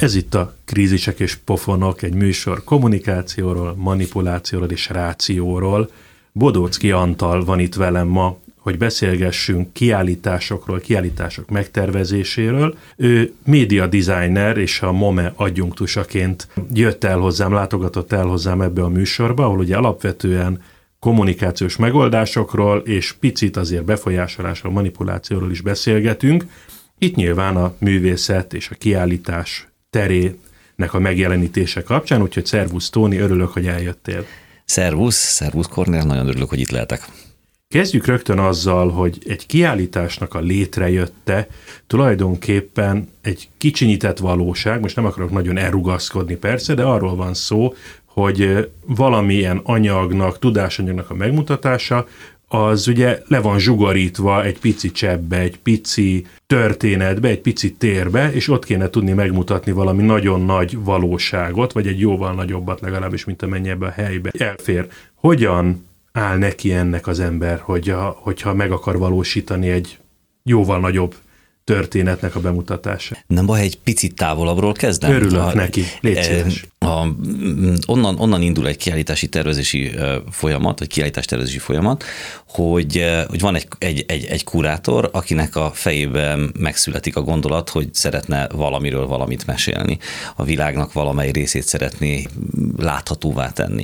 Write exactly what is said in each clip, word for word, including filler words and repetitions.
Ez itt a Krízisek és pofonok, egy műsor kommunikációról, manipulációról és rációról. Bodóczky Antal van itt velem ma, hogy beszélgessünk kiállításokról, kiállítások megtervezéséről. Ő média designer és a MOME adjunktusaként jött el hozzám, látogatott el hozzám ebbe a műsorba, ahol ugye alapvetően kommunikációs megoldásokról és picit azért befolyásolásról, manipulációról is beszélgetünk. Itt nyilván a művészet és a kiállítás terének a megjelenítése kapcsán, úgyhogy szervusz Tóni, örülök, hogy eljöttél. Szervusz, szervusz Kornél, nagyon örülök, hogy itt lehetek. Kezdjük rögtön azzal, hogy egy kiállításnak a létrejötte tulajdonképpen egy kicsinyített valóság, most nem akarok nagyon elrugaszkodni persze, de arról van szó, hogy valamilyen anyagnak, tudásanyagnak a megmutatása, az ugye le van zsugarítva egy pici cseppbe, egy pici történetbe, egy pici térbe, és ott kéne tudni megmutatni valami nagyon nagy valóságot, vagy egy jóval nagyobbat legalábbis, mint amennyi ebbe a helybe elfér. Hogyan áll neki ennek az ember, hogy a, hogyha meg akar valósítani egy jóval nagyobb történetnek a bemutatása? Nem baj, egy picit távolabbról kezdem? Örülök a, neki, légy szíves. A, onnan, onnan indul egy kiállítási tervezési folyamat, vagy kiállítás tervezési folyamat, hogy, hogy van egy, egy, egy, egy kurátor, akinek a fejében megszületik a gondolat, hogy szeretne valamiről valamit mesélni. A világnak valamely részét szeretné láthatóvá tenni.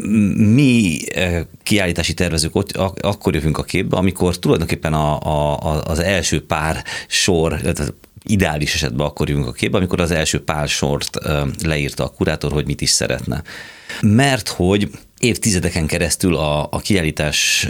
Mi kiállítási tervezők ott, akkor jövünk a képbe, amikor tulajdonképpen a, a, az első pár sor, ideális esetben akkor jövünk a képbe, amikor az első pár sort leírta a kurátor, hogy mit is szeretne. Mert hogy évtizedeken keresztül a, a kiállítás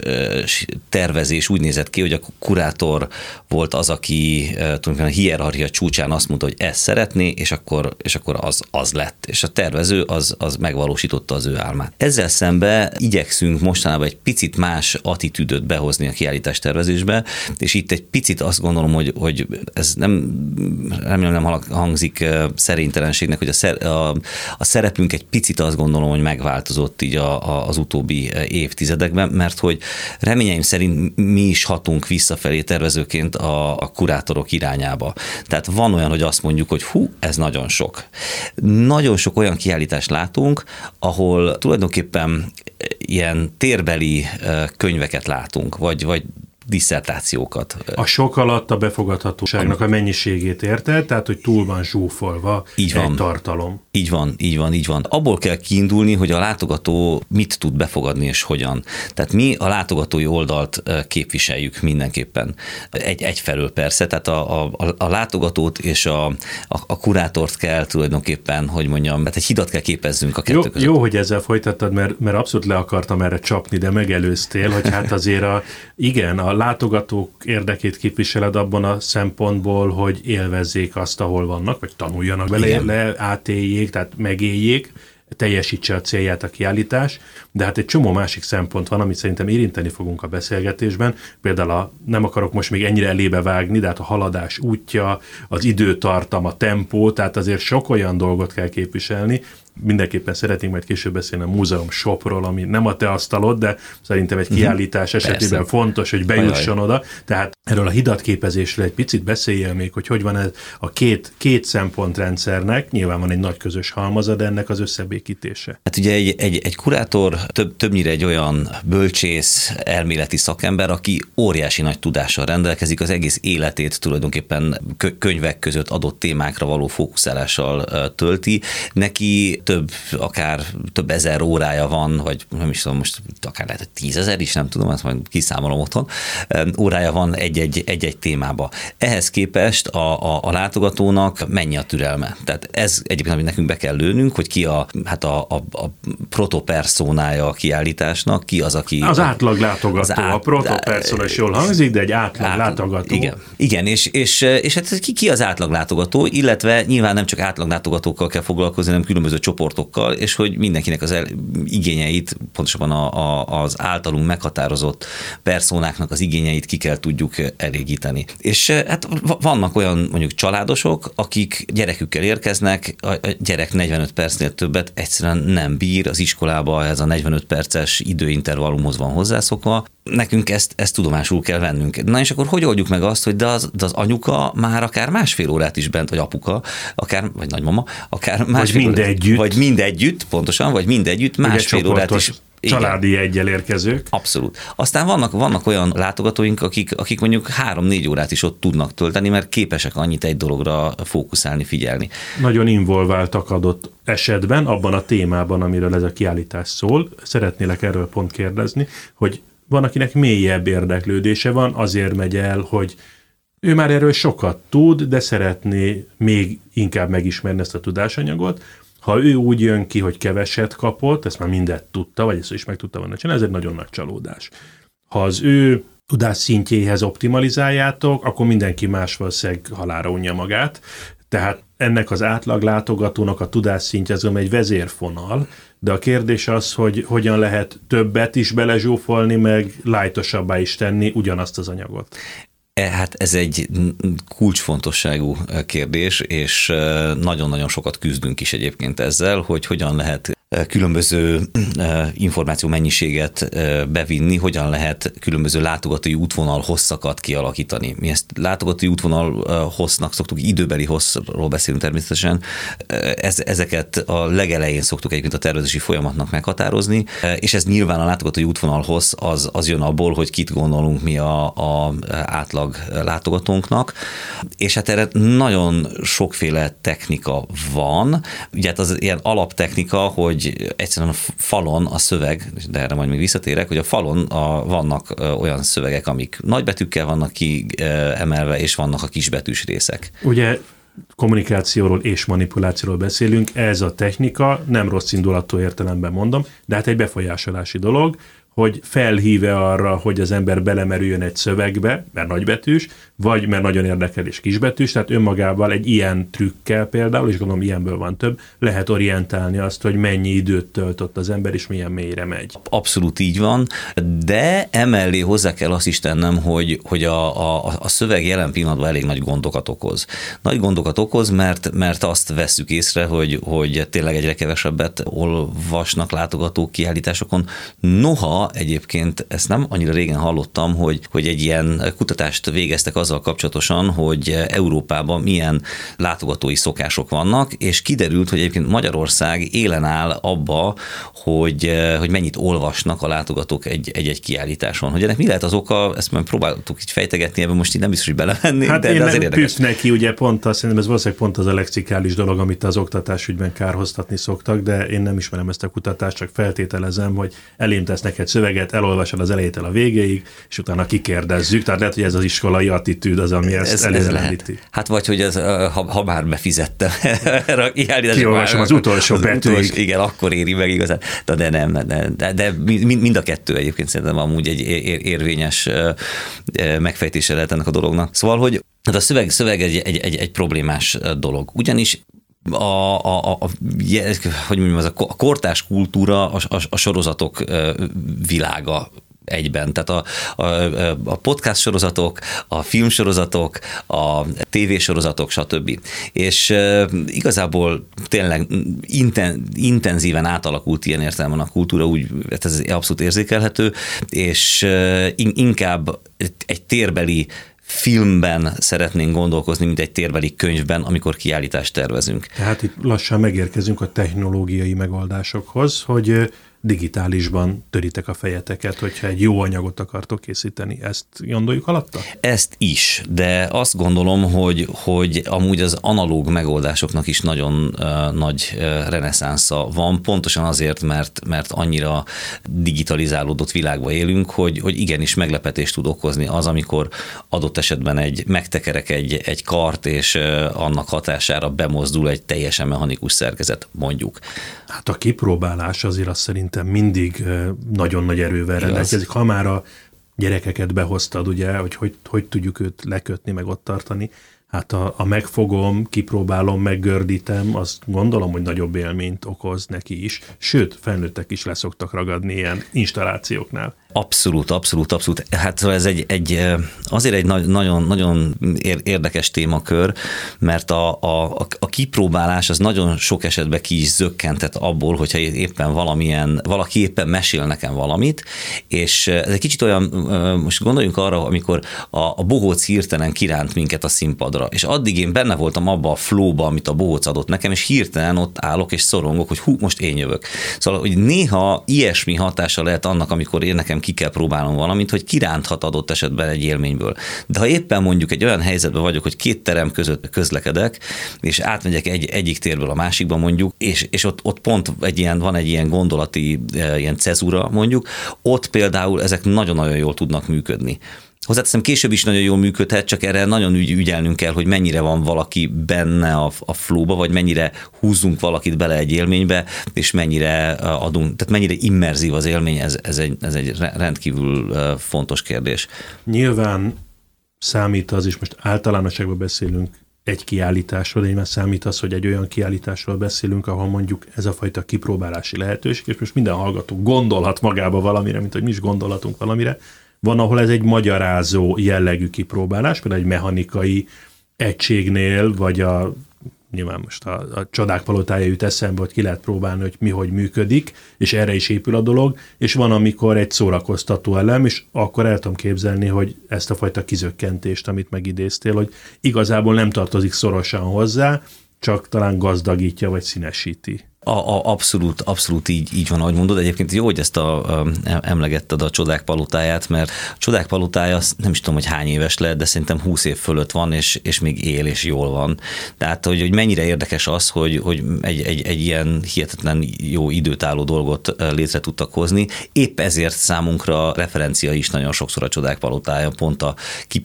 tervezés úgy nézett ki, hogy a kurátor volt az, aki tulajdonképpen a hierarchia csúcsán azt mondta, hogy ezt szeretné, és akkor, és akkor az, az lett. És a tervező az, az megvalósította az ő álmát. Ezzel szemben igyekszünk mostanában egy picit más attitűdöt behozni a kiállítás tervezésbe, és itt egy picit azt gondolom, hogy, hogy ez nem, remélem nem hangzik szerénytelenségnek, hogy a, szer, a, a szerepünk egy picit azt gondolom, hogy megváltozott így a az utóbbi évtizedekben, mert hogy reményeim szerint mi is hatunk visszafelé tervezőként a, a kurátorok irányába. Tehát van olyan, hogy azt mondjuk, hogy hú, ez nagyon sok. Nagyon sok olyan kiállítást látunk, ahol tulajdonképpen ilyen térbeli könyveket látunk, vagy, vagy disszertációkat. A sok alatt a befogadhatóságnak a mennyiségét érted, tehát hogy túl van zsúfolva így van. Egy tartalom. Így van, így van, így van. Abból kell kiindulni, hogy a látogató mit tud befogadni és hogyan. Tehát mi a látogatói oldalt képviseljük mindenképpen. Egy, egyfelől persze, tehát a, a, a látogatót és a, a, a kurátort kell tulajdonképpen, hogy mondjam, tehát egy hidat kell képezzünk a kettő jó, között. Jó, hogy ezzel folytattad, mert, mert abszolút le akartam erre csapni, de megelőztél, hogy hát azért a, igen, a látogatók érdekét képviseled abban a szempontból, hogy élvezzék azt, ahol vannak, vagy tanuljanak bele, le, átéljék, tehát megéljék, teljesítse a célját a kiállítás, de hát egy csomó másik szempont van, amit szerintem érinteni fogunk a beszélgetésben. Például a, nem akarok most még ennyire elébe vágni, de hát a haladás útja, az időtartam, a tempó, tehát azért sok olyan dolgot kell képviselni. Mindenképpen szeretnénk majd később beszélni a múzeum shopról, ami nem a te asztalod, de szerintem egy kiállítás uh-huh. esetében persze. Fontos, hogy bejusson oda. Tehát erről a hidatképezésről egy picit beszéljél még, hogy hogy van ez a két, két szempontrendszernek, nyilván van egy nagy közös halmaza, de ennek az összebékítése. Hát ugye egy, egy, egy kurátor több, többnyire egy olyan bölcsész, elméleti szakember, aki óriási nagy tudással rendelkezik, az egész életét tulajdonképpen könyvek között adott témákra való fókuszálással tölti. Neki több, akár több ezer órája van, vagy nem is tudom, most akár lehet, hogy tízezer is, nem tudom, ezt majd kiszámolom otthon, órája van egy-egy, egy-egy témába. Ehhez képest a, a, a látogatónak mennyi a türelme. Tehát ez egyébként, amit nekünk be kell lőnünk, hogy ki a, hát a, a, a protoperszónája a kiállításnak, ki az, aki... Az átlag látogató, az át, a protoperszóna is jól hangzik, de egy átlag át, látogató. Igen, igen és, és, és hát ki, ki az átlag látogató, illetve nyilván nem csak átlag látogatókkal kell foglalkozni, hanem különböző csoportokkal, és hogy mindenkinek az el, igényeit, pontosabban a, a, az általunk meghatározott perszónáknak az igényeit ki kell tudjuk elégíteni. És hát vannak olyan mondjuk családosok, akik gyerekükkel érkeznek, a gyerek negyvenöt percnél többet egyszerűen nem bír, az iskolába ez a negyvenöt perces időintervallumhoz van hozzászokva, nekünk ezt, ezt tudomásul kell vennünk. Na és akkor hogy oldjuk meg azt, hogy de az, de az anyuka már akár másfél órát is bent, vagy apuka, akár, vagy nagymama, akár másfél vagy mindegyütt. Vagy mindegyütt, pontosan, vagy mindegyütt másfél órát is. Családi jeggyel érkezők. Abszolút. Aztán vannak, vannak olyan látogatóink, akik, akik mondjuk három-négy órát is ott tudnak tölteni, mert képesek annyit egy dologra fókuszálni, figyelni. Nagyon involváltak adott esetben, abban a témában, amiről ez a kiállítás szól. Szeretnélek erről pont kérdezni, hogy van, akinek mélyebb érdeklődése van, azért megy el, hogy ő már erről sokat tud, de szeretné még inkább megismerni ezt a tudásanyagot. Ha ő úgy jön ki, hogy keveset kapott, ezt már mindet tudta, vagy ezt is meg tudta volna csinálni, ez egy nagyon nagy csalódás. Ha az ő tudás szintjéhez optimalizáljátok, akkor mindenki más valószínűleg halálra unja magát. Tehát ennek az átlag látogatónak a tudás szintje az egy vezérfonal, de a kérdés az, hogy hogyan lehet többet is belezsúfolni, meg lightosabbá is tenni ugyanazt az anyagot. Hát ez egy kulcsfontosságú kérdés, és nagyon-nagyon sokat küzdünk is egyébként ezzel, hogy hogyan lehet különböző információ mennyiséget bevinni, hogyan lehet különböző látogatói útvonal hosszakat kialakítani. Mi ezt látogatói útvonal hossznak szoktuk, időbeli hosszról beszélünk természetesen, ezeket a legelején szoktuk egyébként a tervezési folyamatnak meghatározni, és ez nyilván a látogatói útvonal hossz az, az jön abból, hogy kit gondolunk mi a, a átlag látogatónknak, és hát erre nagyon sokféle technika van. Ugye hát az ilyen alaptechnika, hogy egyszerűen a falon a szöveg, de erre majd még visszatérek, hogy a falon a, vannak olyan szövegek, amik nagybetűkkel vannak kiemelve, és vannak a kisbetűs részek. Ugye kommunikációról és manipulációról beszélünk, ez a technika, nem rossz indulatú értelemben mondom, de hát egy befolyásolási dolog, hogy felhíve arra, hogy az ember belemerüljön egy szövegbe, mert nagybetűs, vagy mert nagyon érdekel és kisbetűs, tehát önmagával egy ilyen trükkel például, és gondolom ilyenből van több, lehet orientálni azt, hogy mennyi időt töltött az ember, és milyen mélyre megy. Abszolút így van, de emellé hozzá kell azt is tennem, hogy, hogy a, a, a szöveg jelen pillanatban elég nagy gondokat okoz. Nagy gondokat okoz, mert, mert azt vesszük észre, hogy, hogy tényleg egyre kevesebbet olvasnak látogatók kiállításokon. Noha egyébként ezt nem annyira régen hallottam, hogy, hogy egy ilyen kutatást végeztek azzal kapcsolatosan, hogy Európában milyen látogatói szokások vannak, és kiderült, hogy egyébként Magyarország élen áll abba, hogy, hogy mennyit olvasnak a látogatók egy, egy-egy kiállításon. Hogy ennek mi lehet az oka, ezt majd próbáltuk így fejtegetni, ebben most így nem biztos, hogy belemennék, hát de, de azért érdekes. Hát neki, ugye pont azt, szerintem ez valószínűleg pont az a lexikális dolog, amit az oktatásügyben kárhoztatni szoktak, de én nem ismerem ezt a kutatást, csak feltételezem, hogy elém tesznek egy szöveget, elolvasod az elejétől a végéig, és utána kikérdezzük. Tehát lehet, hogy ez az iskolai attitűd az, ami ezt ez, előreállíti. Hát vagy, hogy ez, ha, ha már befizettem erre a kiállításra. Kiolvasom az utolsó betűig. Igen, akkor éri meg igazán. De, de nem, de, de, de mind a kettő egyébként szerintem amúgy egy érvényes megfejtése lehet ennek a dolognak. Szóval, hogy hát a szöveg, szöveg egy, egy, egy, egy problémás dolog. Ugyanis A, a, a, hogy mondjam, az a kortárs kultúra, a, a, a sorozatok világa egyben. Tehát a, a, a podcast sorozatok, a filmsorozatok, a tévésorozatok, stb. És e, igazából tényleg inten, intenzíven átalakult ilyen értelemben a kultúra, úgy ez abszolút érzékelhető, és e, inkább egy térbeli filmben szeretnénk gondolkozni, mint egy térbeli könyvben, amikor kiállítást tervezünk. Tehát itt lassan megérkezünk a technológiai megoldásokhoz, hogy digitálisban töritek a fejeteket, hogyha egy jó anyagot akartok készíteni. Ezt gondoljuk alatta? Ezt is, de azt gondolom, hogy, hogy amúgy az analóg megoldásoknak is nagyon uh, nagy uh, reneszánsza van, pontosan azért, mert, mert annyira digitalizálódott világban élünk, hogy, hogy igenis meglepetést tud okozni az, amikor adott esetben egy megtekerek egy, egy kart, és uh, annak hatására bemozdul egy teljesen mechanikus szerkezet, mondjuk. Hát a kipróbálás azért azt szerintem mindig nagyon nagy erővel rendelkezik. Ha már a gyerekeket behoztad, ugye, hogy, hogy hogy tudjuk őt lekötni, meg ott tartani, hát a, a megfogom, kipróbálom, meggördítem, azt gondolom, hogy nagyobb élményt okoz neki is. Sőt, felnőttek is leszoktak ragadni ilyen installációknál. Abszolút, abszolút, abszolút. Hát ez egy, egy azért egy nagyon, nagyon érdekes témakör, mert a, a, a kipróbálás az nagyon sok esetben ki is zökkentet abból, hogyha éppen valamilyen, valaki éppen mesél nekem valamit, és ez egy kicsit olyan, most gondoljunk arra, amikor a, a bohóc hirtelen kiránt minket a színpadra, és addig én benne voltam abba a flowba, amit a bohóc adott nekem, és hirtelen ott állok és szorongok, hogy hú, most én jövök. Szóval, hogy néha ilyesmi hatása lehet annak, amikor én nekem ki kell próbálnom valamit, hogy kiránthat adott esetben egy élményből. De ha éppen mondjuk egy olyan helyzetben vagyok, hogy két terem között közlekedek, és átmegyek egy, egyik térből a másikba mondjuk, és, és ott, ott pont egy ilyen, van egy ilyen gondolati ilyen cezúra mondjuk, ott például ezek nagyon-nagyon jól tudnak működni. Hozzáteszem, később is nagyon jól működhet, csak erre nagyon ügy, ügyelnünk kell, hogy mennyire van valaki benne a, a flowba, vagy mennyire húzunk valakit bele egy élménybe, és mennyire adunk, tehát mennyire immerzív az élmény, ez, ez, egy, ez egy rendkívül fontos kérdés. Nyilván számít az, és most általánosságban beszélünk egy kiállításról, de nyilván számít az, hogy egy olyan kiállításról beszélünk, ahol mondjuk ez a fajta kipróbálási lehetőség, és most minden hallgató gondolhat magába valamire, mint hogy mi is gondolhatunk valamire. Van, ahol ez egy magyarázó jellegű kipróbálás, például egy mechanikai egységnél, vagy a, nyilván most a, a csodák palotája jut eszembe, hogy ki lehet próbálni, hogy mi hogy működik, és erre is épül a dolog, és van, amikor egy szórakoztató elem, és akkor el tudom képzelni, hogy ezt a fajta kizökkentést, amit megidéztél, hogy igazából nem tartozik szorosan hozzá, csak talán gazdagítja, vagy színesíti. A, a, abszolút, abszolút így, így van, ahogy mondod. Egyébként jó, hogy ezt a, a, emlegetted a Csodák palotáját, mert a Csodák palotája, nem is tudom, hogy hány éves lehet, de szerintem húsz év fölött van, és, és még él, és jól van. Tehát, hogy, hogy mennyire érdekes az, hogy, hogy egy, egy, egy ilyen hihetetlen jó időtálló dolgot létre tudtak hozni. Épp ezért számunkra referencia is nagyon sokszor a Csodák palotája, pont a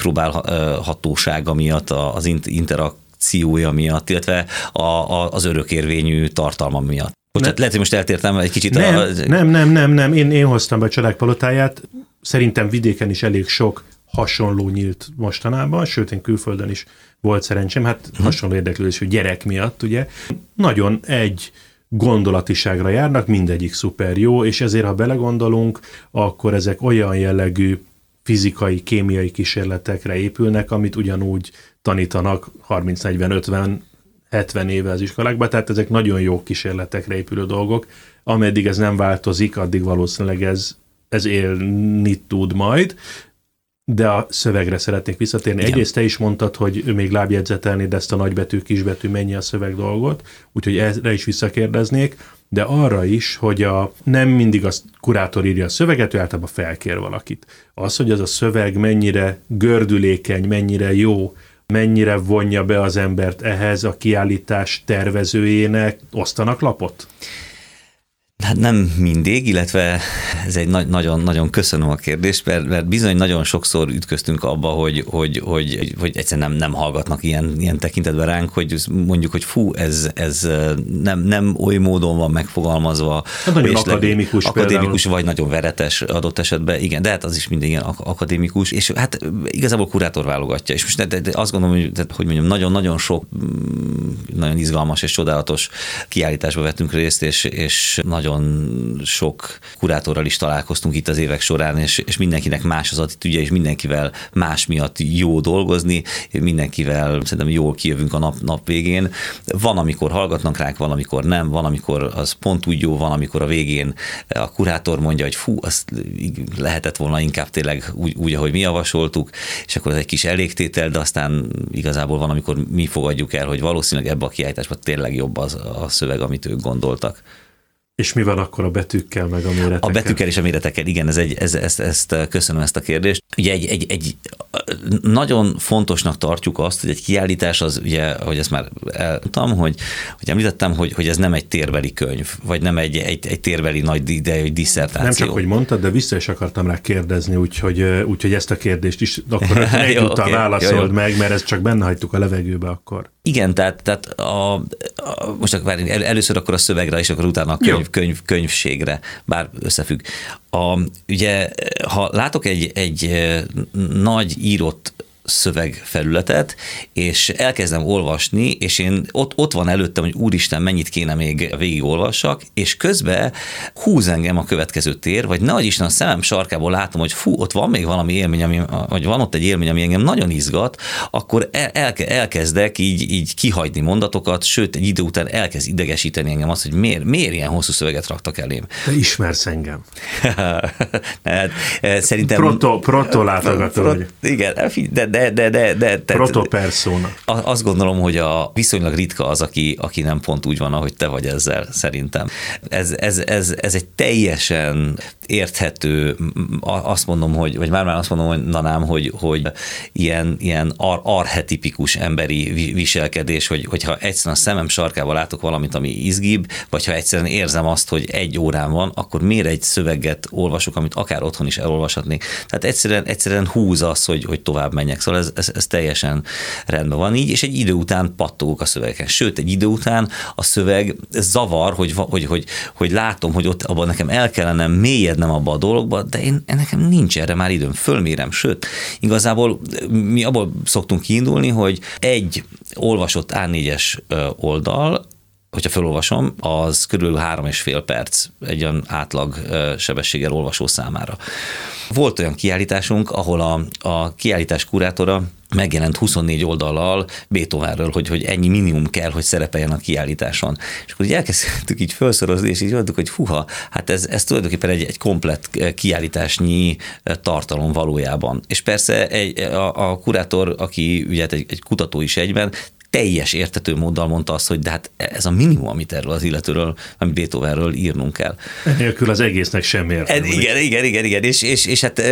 kipróbálhatósága miatt, az interak ciója miatt, illetve a, a, az örökérvényű tartalma miatt. Bocsánat, lehet, hogy most eltértem egy kicsit. Nem, a... nem, nem, nem, nem. Én, én hoztam be a Csodák palotáját. Szerintem vidéken is elég sok hasonló nyílt mostanában, sőt, én külföldön is volt szerencsém, hát hmm. hasonló érdeklődésű gyerek miatt, ugye. Nagyon egy gondolatiságra járnak, mindegyik szuper jó, és ezért, ha belegondolunk, akkor ezek olyan jellegű fizikai, kémiai kísérletekre épülnek, amit ugyanúgy tanítanak harminc, negyven, ötven, hetven éve az iskolákban, tehát ezek nagyon jó kísérletekre épülő dolgok. Ameddig ez nem változik, addig valószínűleg ez, ez élni tud majd, de a szövegre szeretnék visszatérni. Igen. Egyrészt te is mondtad, hogy ő még lábjegyzetelni, de ezt a nagybetű, kisbetű mennyi a szöveg dolgot, úgyhogy erre is visszakérdeznék, de arra is, hogy a, nem mindig a kurátor írja a szöveget, ő általában felkér valakit. Az, hogy az a szöveg mennyire gördülékeny, mennyire jó, mennyire vonja be az embert ehhez, a kiállítás tervezőjének osztanak lapot? Hát nem mindig, illetve ez egy na- nagyon, nagyon köszönöm a kérdést, mert, mert bizony nagyon sokszor ütköztünk abba, hogy, hogy, hogy, hogy egyszerűen nem, nem hallgatnak ilyen, ilyen tekintetben ránk, hogy mondjuk, hogy fú, ez, ez nem, nem oly módon van megfogalmazva. Hát nagyon akadémikus. Akadémikus, vagy nagyon veretes adott esetben, igen, de hát az is minden ilyen akadémikus, és hát igazából kurátor válogatja, és most de, de azt gondolom, hogy, hogy mondjam, nagyon-nagyon sok nagyon izgalmas és csodálatos kiállításba vettünk részt, és, és nagyon sok kurátorral is találkoztunk itt az évek során, és, és mindenkinek más az attitűdje, és mindenkivel más miatt jó dolgozni, mindenkivel szerintem jól kijövünk a nap, nap végén. Van, amikor hallgatnak ránk, van, amikor nem, van, amikor az pont úgy jó, van, amikor a végén a kurátor mondja, hogy fú, azt lehetett volna inkább tényleg úgy, úgy ahogy mi javasoltuk, és akkor ez egy kis elégtétel, de aztán igazából van, amikor mi fogadjuk el, hogy valószínűleg ebbe a kiállításban tényleg jobb az a szöveg, amit ők gondoltak. És mi van akkor a betűkkel, meg a méretekkel? A betűkkel és a méretekkel, igen, ez egy, ez, ezt, ezt köszönöm ezt a kérdést. Ugye egy, egy, egy nagyon fontosnak tartjuk azt, hogy egy kiállítás az, ugye, hogy ezt már elmondtam, hogy, hogy említettem, hogy, hogy ez nem egy térbeli könyv, vagy nem egy, egy, egy térbeli nagy idejű diszertáció. Nem csak, hogy mondtad, de vissza is akartam rá kérdezni, úgyhogy, úgyhogy ezt a kérdést is akkor egyúttal okay, válaszold jó, meg, mert ezt csak benne hagytuk a levegőbe akkor. Igen, tehát, tehát a, a, most akkor várjunk, el, először akkor a szövegre, és akkor utána a könyv, könyv, könyvségre, bár összefügg. A, ugye, ha látok egy, egy nagy írott szövegfelületet, és elkezdem olvasni, és én ott, ott van előttem, hogy úristen, mennyit kéne még végigolvassak, és közben húz engem a következő tér, vagy nehogy Isten a szemem sarkából látom, hogy fú, ott van még valami élmény, ami, vagy van ott egy élmény, ami engem nagyon izgat, akkor el, el, elkezdek így, így kihagyni mondatokat, sőt, egy idő után elkezd idegesíteni engem azt, hogy miért, miért ilyen hosszú szöveget raktak elém. Te ismersz engem. hát, szerintem... Proto, proto látogató vagy. Igen, de, de, de, de, de protopersona. Azt gondolom, hogy a viszonylag ritka az, aki, aki nem pont úgy van, ahogy te vagy ezzel, szerintem. Ez, ez, ez, ez egy teljesen érthető, azt mondom, hogy, vagy már már azt mondom, hogy nanám, hogy, hogy ilyen, ilyen ar, archetipikus emberi viselkedés, hogy, hogyha egyszerűen a szemem sarkával látok valamit, ami izgibb, vagy ha egyszerűen érzem azt, hogy egy órán van, akkor miért egy szöveget olvasok, amit akár otthon is elolvashatnék. Tehát egyszerűen, egyszerűen húz az, hogy, hogy tovább menjek. Szóval ez, ez, ez teljesen rendben van így, és egy idő után pattogok a szövegeken. Sőt, egy idő után a szöveg zavar, hogy, hogy, hogy, hogy látom, hogy ott abban nekem el kellene mélyednem abba a dologba, de én, nekem nincs erre már időm, fölmérem. Sőt, igazából mi abból szoktunk kiindulni, hogy egy olvasott á négyes oldal, hogyha felolvasom, az körülbelül három és fél perc egy olyan átlag sebességgel olvasó számára. Volt olyan kiállításunk, ahol a, a kiállítás kurátora megjelent huszonnégy oldallal Beethovenről, hogy, hogy ennyi minimum kell, hogy szerepeljen a kiállításon. És akkor így elkezdtük így felszorozni, és így mondtuk, hogy fuha, hát ez, ez tulajdonképpen egy, egy komplett kiállításnyi tartalom valójában. És persze egy, a, a kurátor, aki ugye egy, egy kutató is egyben, teljes értető móddal mondta azt, hogy de hát ez a minimum, amit erről az illetőről, amit Beethovenről írnunk kell. Enélkül az egésznek sem értem. Igen, igen, igen, igen, és, és, és hát,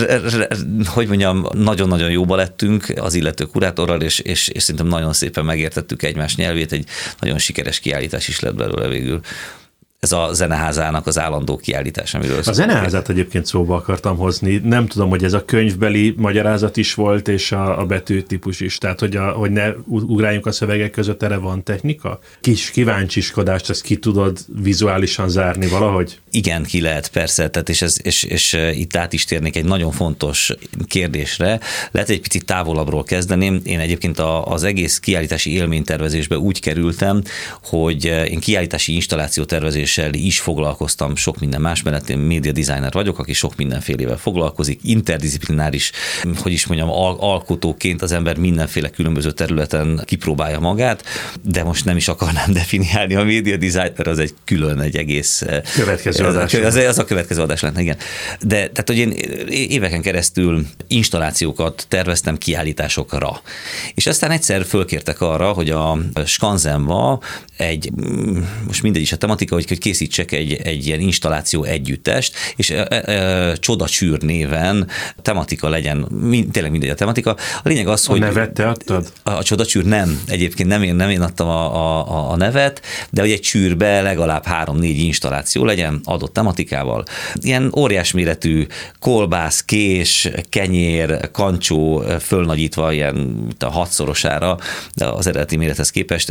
hogy mondjam, nagyon-nagyon jóba lettünk az illető kurátorral, és, és, és szerintem nagyon szépen megértettük egymás nyelvét, egy nagyon sikeres kiállítás is lett belőle végül. Ez a zeneházának az állandó kiállítás, amiről A zeneházát egyébként szóba akartam hozni. Nem tudom, hogy ez a könyvbeli magyarázat is volt, és a, a betűtípus is. Tehát, hogy, a, hogy ne ugráljunk a szövegek között, erre van technika? Kis kíváncsiskodást, ezt ki tudod vizuálisan zárni valahogy? Igen, ki lehet, persze. Tehát és, ez, és, és itt át is térnék egy nagyon fontos kérdésre. Lehet egy picit távolabbról kezdeném. Én egyébként a, az egész kiállítási élménytervezésbe úgy kerültem, hogy én kiállítási installációtervezés is foglalkoztam sok minden más mellett, én média designer vagyok, aki sok mindenfélevel foglalkozik, interdisziplináris, hogy is mondjam, al- alkotóként az ember mindenféle különböző területen kipróbálja magát, de most nem is akarnám definiálni a média designer, az egy külön, egy egész... Következő adás. Az, az a következő adás lenne, igen. De tehát, hogy én éveken keresztül installációkat terveztem kiállításokra. És aztán egyszer fölkértek arra, hogy a Skanzenba egy, most mindegy is a tematika, hogy készítsek egy, egy ilyen installáció együttest, és e, e, Csodacsűr néven tematika legyen, mind, tényleg mindegy a tematika. A lényeg az, a hogy... A nevet te adtad? A, a Csodacsűr nem, egyébként nem én, nem én adtam a, a, a nevet, de hogy egy csűrbe legalább három-négy installáció legyen adott tematikával. Ilyen óriás méretű kolbász, kés, kenyér, kancsó fölnagyítva ilyen a hatszorosára, de az eredeti mérethez képest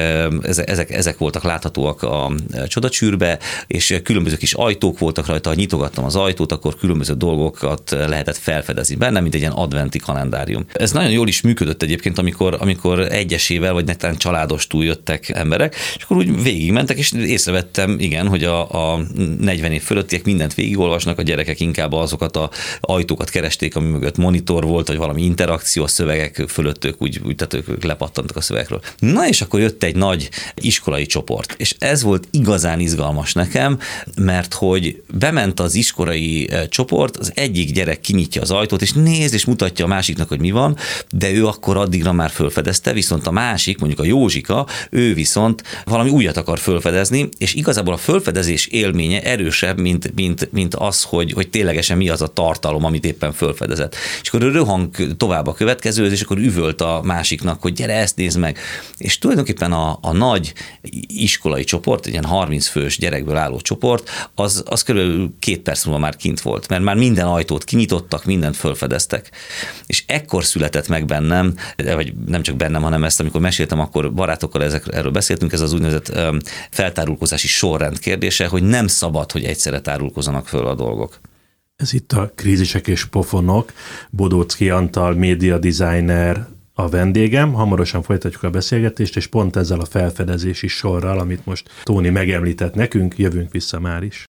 ezek, ezek voltak láthatóak a Csodacsűrbe, és különböző kis ajtók voltak rajta, ha nyitogattam az ajtót, akkor különböző dolgokat lehetett felfedezni benne, mint egy ilyen adventi kalendárium. Ez nagyon jól is működött egyébként, amikor, amikor egyesével, vagy netán családostul jöttek emberek, és akkor úgy végigmentek, és észrevettem, igen, hogy a, a negyven év fölöttiek mindent végigolvasnak, a gyerekek inkább azokat az ajtókat keresték, ami mögött monitor volt, vagy valami interakció, a szövegek fölött ők úgy, úgy tehát ők lepattantak a szövegekről. Na és akkor jött egy nagy iskolai csoport, és ez volt igazán izgalmas nekem, mert hogy bement az iskolai csoport, az egyik gyerek kinyitja az ajtót, és néz, és mutatja a másiknak, hogy mi van, de ő akkor addigra már fölfedezte, viszont a másik, mondjuk a Józsika, ő viszont valami újat akar fölfedezni, és igazából a fölfedezés élménye erősebb, mint, mint, mint az, hogy, hogy ténylegesen mi az a tartalom, amit éppen fölfedezett. És akkor ő röhang tovább a következőhöz, és akkor üvölt a másiknak, hogy gyere, ezt nézd meg. És tulajdonképpen a, a nagy iskolai csoport, egy ilyen harminc fős gyerekből álló csoport, az, az körülbelül két perc múlva már kint volt, mert már minden ajtót kinyitottak, mindent fölfedeztek. És ekkor született meg bennem, vagy nem csak bennem, hanem ezt, amikor meséltem, akkor barátokkal ezek, erről beszéltünk, ez az úgynevezett feltárulkozási sorrend kérdése, hogy nem szabad, hogy egyszerre tárulkozzanak föl a dolgok. Ez itt a Krízisek és pofonok. Bodóczky Antal, média designer a vendégem. Hamarosan folytatjuk a beszélgetést, és pont ezzel a felfedezési sorral, amit most Tóni megemlített nekünk, jövünk vissza már is.